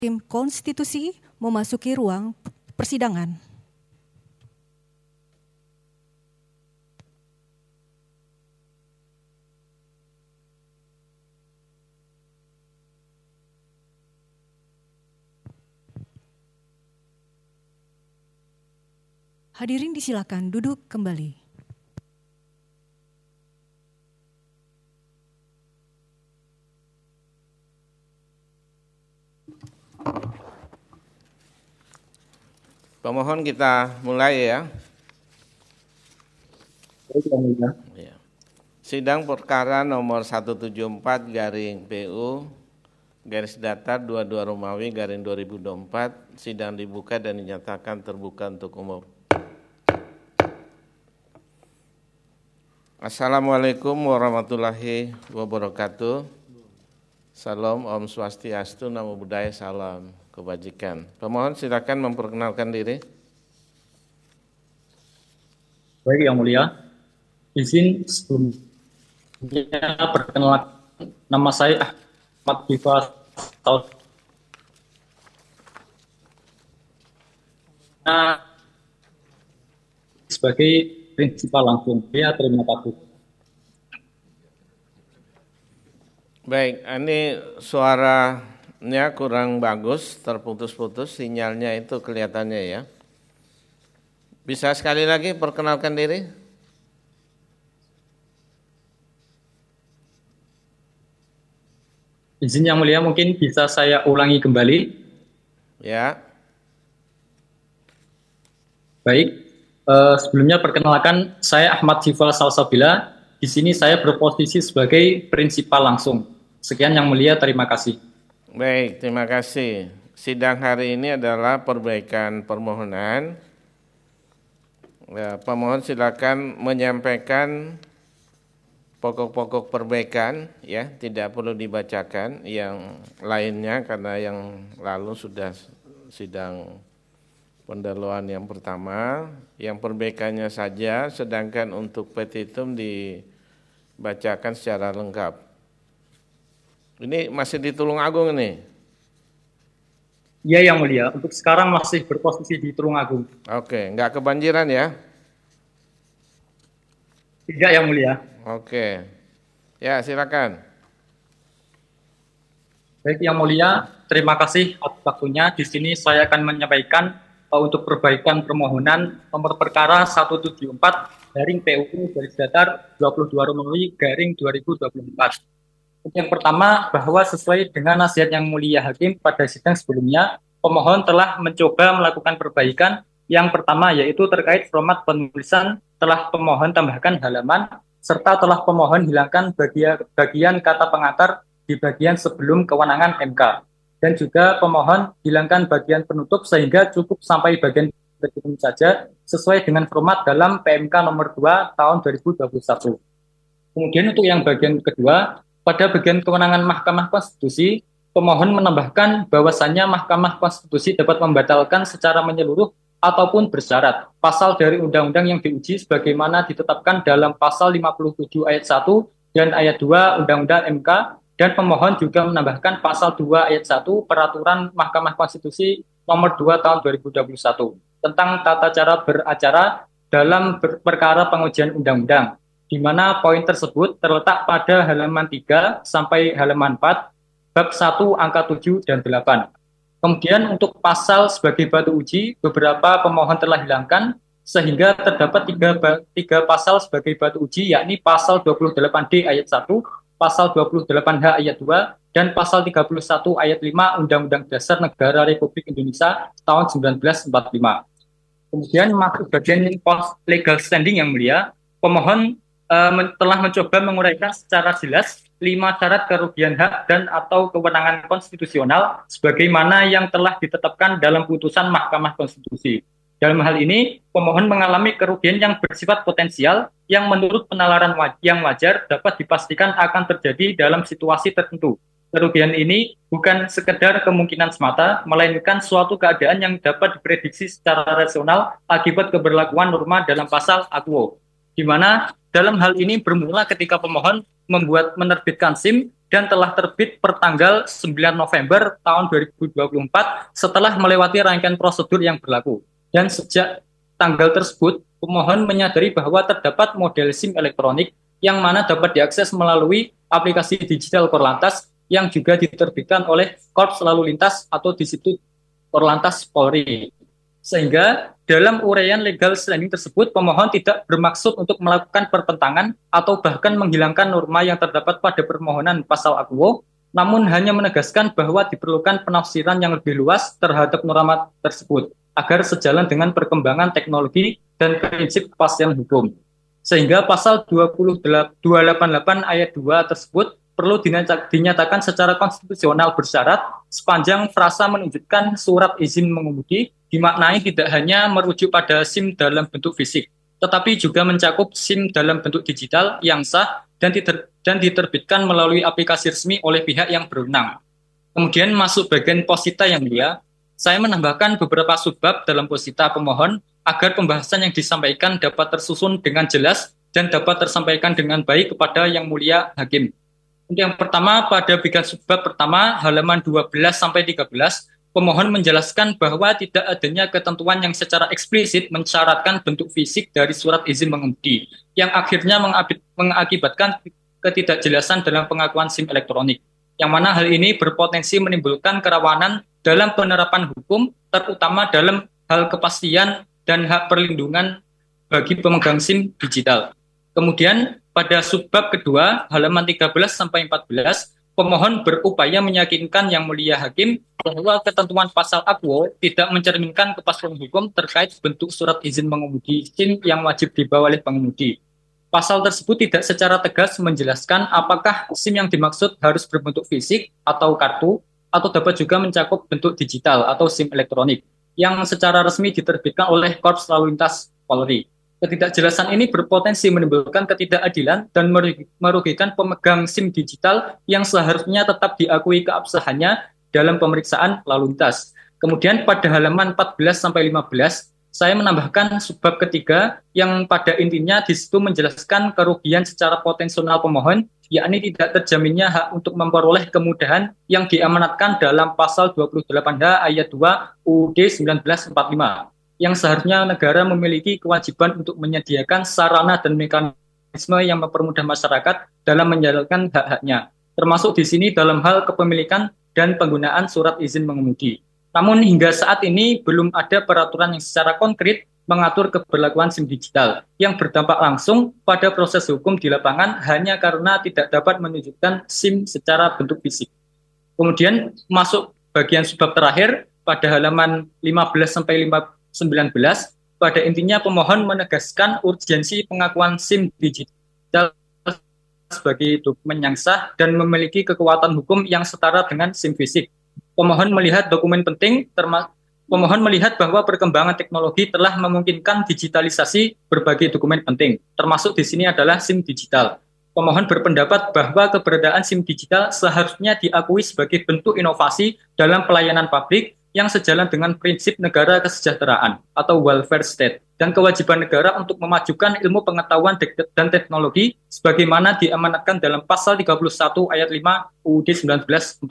Hakim Konstitusi memasuki ruang persidangan. Hadirin disilakan duduk kembali. Pemohon, kita mulai ya. Ya. Sidang perkara nomor 174/PU garis datar 22 Romawi garing 2024, sidang dibuka dan dinyatakan terbuka untuk umum. Assalamualaikum warahmatullahi wabarakatuh. Salam, Om Swastiastu, Namo Buddhaya, salam kebajikan. Pemohon silakan memperkenalkan diri. Baik, Yang Mulia. Izin sebelumnya perkenalkan, nama saya Ahmad Diva sebagai prinsipal langsung. Ya, terima kasih. Baik, ini suaranya kurang bagus, terputus-putus, sinyalnya itu kelihatannya ya. Bisa sekali lagi perkenalkan diri? Izin Yang Mulia, mungkin bisa saya ulangi kembali. Ya. Baik, sebelumnya perkenalkan, saya Ahmad Diva Salsabila. Di sini saya berposisi sebagai prinsipal langsung. Sekian Yang Mulia, terima kasih. Baik, terima kasih. Sidang hari ini adalah perbaikan permohonan. Ya, pemohon silakan menyampaikan pokok-pokok perbaikan, ya, tidak perlu dibacakan yang lainnya karena yang lalu sudah sidang pendahuluan yang pertama, yang perbaikannya saja, sedangkan untuk petitum dibacakan secara lengkap. Ini masih di Tulungagung ini? Iya Yang Mulia, untuk sekarang masih berposisi di Tulungagung. Oke, enggak kebanjiran ya? Tidak Yang Mulia. Oke, ya silakan. Baik Yang Mulia, terima kasih atas waktunya. Di sini saya akan menyampaikan untuk perbaikan permohonan nomor perkara 174/PU garis datar 22 Romawi garing 2024. Yang pertama, bahwa sesuai dengan nasihat Yang Mulia Hakim pada sidang sebelumnya, pemohon telah mencoba melakukan perbaikan. Yang pertama yaitu terkait format penulisan, telah pemohon tambahkan halaman, serta telah pemohon hilangkan bagian kata pengantar di bagian sebelum kewenangan MK. Dan juga pemohon hilangkan bagian penutup sehingga cukup sampai bagian petitum saja sesuai dengan format dalam PMK nomor 2 tahun 2021. Kemudian untuk yang bagian kedua, pada bagian kewenangan Mahkamah Konstitusi, pemohon menambahkan bahwasannya Mahkamah Konstitusi dapat membatalkan secara menyeluruh ataupun bersyarat pasal dari undang-undang yang diuji sebagaimana ditetapkan dalam pasal 57 ayat 1 dan ayat 2 Undang-Undang MK, dan pemohon juga menambahkan pasal 2 ayat 1 Peraturan Mahkamah Konstitusi nomor 2 tahun 2021 tentang tata cara beracara dalam perkara pengujian undang-undang, di mana poin tersebut terletak pada halaman 3 sampai halaman 4, bab 1 angka 7 dan 8. Kemudian untuk pasal sebagai batu uji, beberapa pemohon telah hilangkan, sehingga terdapat tiga pasal sebagai batu uji, yakni pasal 28D ayat 1, pasal 28H ayat 2, dan pasal 31 ayat 5 Undang-Undang Dasar Negara Republik Indonesia tahun 1945. Kemudian masuk bagian legal standing Yang Mulia, pemohon telah mencoba menguraikan secara jelas 5 syarat kerugian hak dan atau kewenangan konstitusional sebagaimana yang telah ditetapkan dalam putusan Mahkamah Konstitusi. Dalam hal ini, pemohon mengalami kerugian yang bersifat potensial yang menurut penalaran yang wajar dapat dipastikan akan terjadi dalam situasi tertentu. Kerugian ini bukan sekedar kemungkinan semata, melainkan suatu keadaan yang dapat diprediksi secara rasional akibat keberlakuan norma dalam pasal AKUO, di mana dalam hal ini bermula ketika pemohon menerbitkan SIM dan telah terbit per tanggal 9 November tahun 2024 setelah melewati rangkaian prosedur yang berlaku. Dan sejak tanggal tersebut, pemohon menyadari bahwa terdapat model SIM elektronik yang mana dapat diakses melalui aplikasi digital Korlantas yang juga diterbitkan oleh Korps Lalu Lintas atau Disiplin Korlantas Polri. Sehingga dalam uraian legal standing tersebut, pemohon tidak bermaksud untuk melakukan pertentangan atau bahkan menghilangkan norma yang terdapat pada permohonan pasal akuo, namun hanya menegaskan bahwa diperlukan penafsiran yang lebih luas terhadap norma tersebut, agar sejalan dengan perkembangan teknologi dan prinsip kepastian hukum. Sehingga pasal 288 ayat 2 tersebut perlu dinyatakan secara konstitusional bersyarat sepanjang frasa menunjukkan surat izin mengemudi dimaknai tidak hanya merujuk pada SIM dalam bentuk fisik, tetapi juga mencakup SIM dalam bentuk digital yang sah dan diterbitkan melalui aplikasi resmi oleh pihak yang berwenang. Kemudian masuk bagian posita yang mulia, saya menambahkan beberapa subbab dalam posita pemohon agar pembahasan yang disampaikan dapat tersusun dengan jelas dan dapat tersampaikan dengan baik kepada yang mulia hakim. Yang pertama, pada bagian subbab pertama, halaman 12-13, pemohon menjelaskan bahwa tidak adanya ketentuan yang secara eksplisit mensyaratkan bentuk fisik dari surat izin mengemudi, yang akhirnya mengakibatkan ketidakjelasan dalam pengakuan SIM elektronik, yang mana hal ini berpotensi menimbulkan kerawanan dalam penerapan hukum, terutama dalam hal kepastian dan hak perlindungan bagi pemegang SIM digital. Kemudian pada subbab kedua, halaman 13-14, pemohon berupaya meyakinkan yang mulia hakim bahwa ketentuan pasal akuo tidak mencerminkan kepastian hukum terkait bentuk surat izin mengemudi SIM yang wajib dibawa oleh pengemudi. Pasal tersebut tidak secara tegas menjelaskan apakah SIM yang dimaksud harus berbentuk fisik atau kartu, atau dapat juga mencakup bentuk digital atau SIM elektronik, yang secara resmi diterbitkan oleh Korps Lalu Lintas Polri. Ketidakjelasan ini berpotensi menimbulkan ketidakadilan dan merugikan pemegang SIM digital yang seharusnya tetap diakui keabsahannya dalam pemeriksaan lalu lintas. Kemudian pada halaman 14-15, saya menambahkan subbab ketiga yang pada intinya di situ menjelaskan kerugian secara potensial pemohon, yakni tidak terjaminnya hak untuk memperoleh kemudahan yang diamanatkan dalam pasal 28H ayat 2 UUD 1945. Yang seharusnya negara memiliki kewajiban untuk menyediakan sarana dan mekanisme yang mempermudah masyarakat dalam menjalankan hak-haknya, termasuk di sini dalam hal kepemilikan dan penggunaan surat izin mengemudi. Namun hingga saat ini belum ada peraturan yang secara konkret mengatur keberlakuan SIM digital yang berdampak langsung pada proses hukum di lapangan hanya karena tidak dapat menunjukkan SIM secara bentuk fisik. Kemudian masuk bagian subbab terakhir pada halaman 15-19, pada intinya pemohon menegaskan urgensi pengakuan SIM digital sebagai dokumen yang sah dan memiliki kekuatan hukum yang setara dengan SIM fisik. Pemohon melihat pemohon melihat bahwa perkembangan teknologi telah memungkinkan digitalisasi berbagai dokumen penting, termasuk di sini adalah SIM digital. Pemohon berpendapat bahwa keberadaan SIM digital seharusnya diakui sebagai bentuk inovasi dalam pelayanan publik yang sejalan dengan prinsip negara kesejahteraan atau welfare state dan kewajiban negara untuk memajukan ilmu pengetahuan dan teknologi sebagaimana diamanatkan dalam pasal 31 ayat 5 UUD 1945.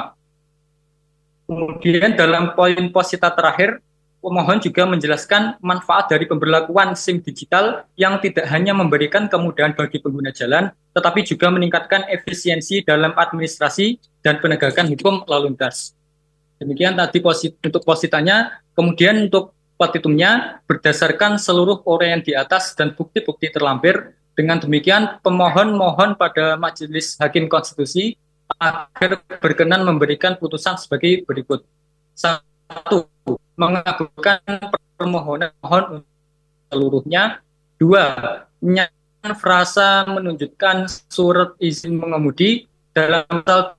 Kemudian dalam poin posita terakhir, pemohon juga menjelaskan manfaat dari pemberlakuan SIM digital yang tidak hanya memberikan kemudahan bagi pengguna jalan, tetapi juga meningkatkan efisiensi dalam administrasi dan penegakan hukum lalu lintas. Demikian tadi untuk positanya. Kemudian untuk petitumnya, berdasarkan seluruh uraian di atas dan bukti-bukti terlampir, dengan demikian pemohon mohon pada Majelis Hakim Konstitusi agar berkenan memberikan putusan sebagai berikut. 1. Mengabulkan permohonan seluruhnya. 2. Menyatakan frasa menunjukkan surat izin mengemudi dalam pasal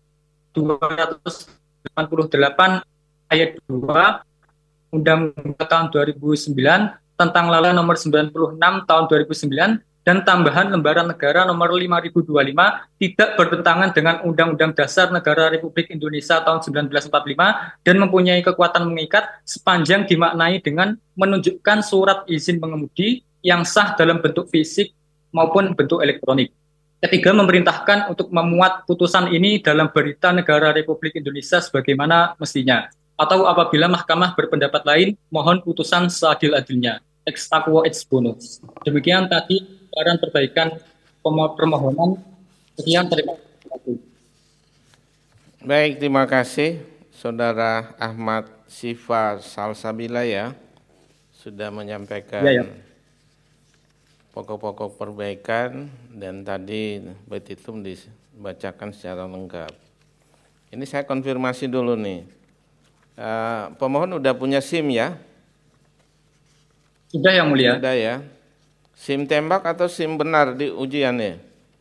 288 ayat 2 Undang-Undang tahun 2009 tentang Lala nomor 96 tahun 2009 dan tambahan lembaran negara nomor 5025 tidak bertentangan dengan Undang-Undang Dasar Negara Republik Indonesia tahun 1945 dan mempunyai kekuatan mengikat sepanjang dimaknai dengan menunjukkan surat izin mengemudi yang sah dalam bentuk fisik maupun bentuk elektronik. Ketiga, memerintahkan untuk memuat putusan ini dalam Berita Negara Republik Indonesia sebagaimana mestinya. Atau apabila mahkamah berpendapat lain, mohon putusan seadil-adilnya. Ex aequo ex bono. Demikian tadi saran perbaikan permohonan. Sekian, terima kasih. Baik, terima kasih Saudara Ahmad Sifa Salsabila ya, sudah menyampaikan pokok-pokok perbaikan dan tadi petitum dibacakan secara lengkap. Ini saya konfirmasi dulu nih, pemohon udah punya SIM ya? Sudah yang mulia. Sudah ya. SIM tembak atau SIM benar di ujiannya?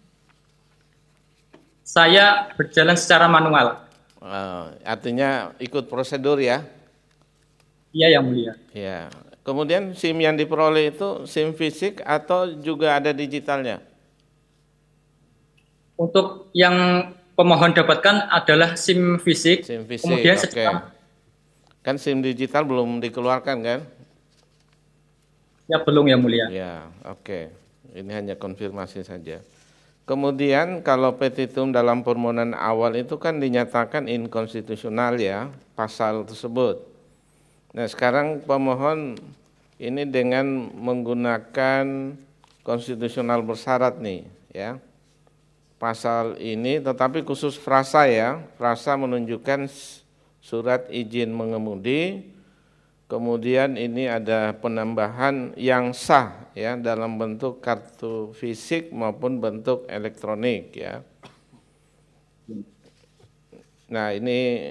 Saya berjalan secara manual. Artinya ikut prosedur ya? Iya yang mulia. Ya. Kemudian SIM yang diperoleh itu SIM fisik atau juga ada digitalnya? Untuk yang pemohon dapatkan adalah SIM fisik. SIM fisik, kemudian Kan SIM digital belum dikeluarkan kan? Ya belum yang mulia. Ya, oke. Ini hanya konfirmasi saja. Kemudian kalau petitum dalam permohonan awal itu kan dinyatakan inkonstitusional ya, pasal tersebut. Nah sekarang pemohon ini dengan menggunakan konstitusional bersyarat nih ya. Pasal ini tetapi khusus frasa ya, frasa menunjukkan surat izin mengemudi, kemudian ini ada penambahan yang sah ya dalam bentuk kartu fisik maupun bentuk elektronik ya. Nah ini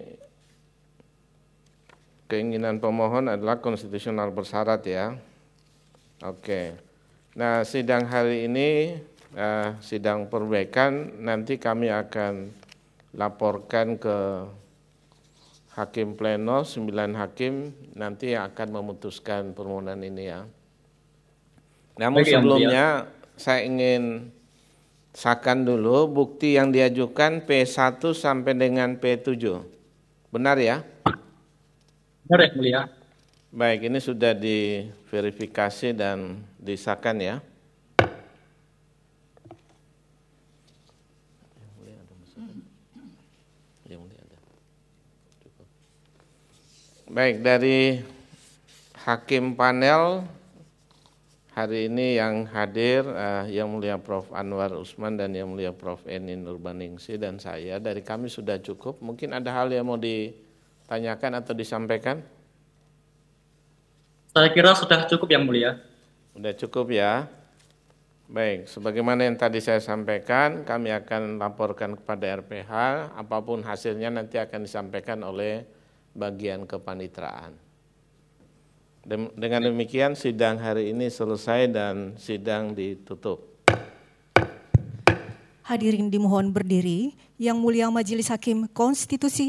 keinginan pemohon adalah konstitusional bersyarat ya. Oke. Nah sidang hari ini sidang perbaikan nanti kami akan laporkan ke Hakim Pleno 9 hakim nanti yang akan memutuskan permohonan ini ya. Namun sebelumnya saya ingin sahkan dulu bukti yang diajukan P1 sampai dengan P7. Benar ya? Benar yang mulia. Baik, ini sudah diverifikasi dan disahkan ya. Baik, dari hakim panel hari ini yang hadir Yang Mulia Prof. Anwar Usman dan Yang Mulia Prof. Eni Nurbaningsi dan saya, dari kami sudah cukup. Mungkin ada hal yang mau ditanyakan atau disampaikan? Saya kira sudah cukup yang mulia. Sudah cukup ya. Baik, sebagaimana yang tadi saya sampaikan, kami akan laporkan kepada RPH, apapun hasilnya nanti akan disampaikan oleh bagian kepanitraan. Dengan demikian sidang hari ini selesai dan sidang ditutup. Hadirin dimohon berdiri. Yang Mulia Majelis Hakim Konstitusi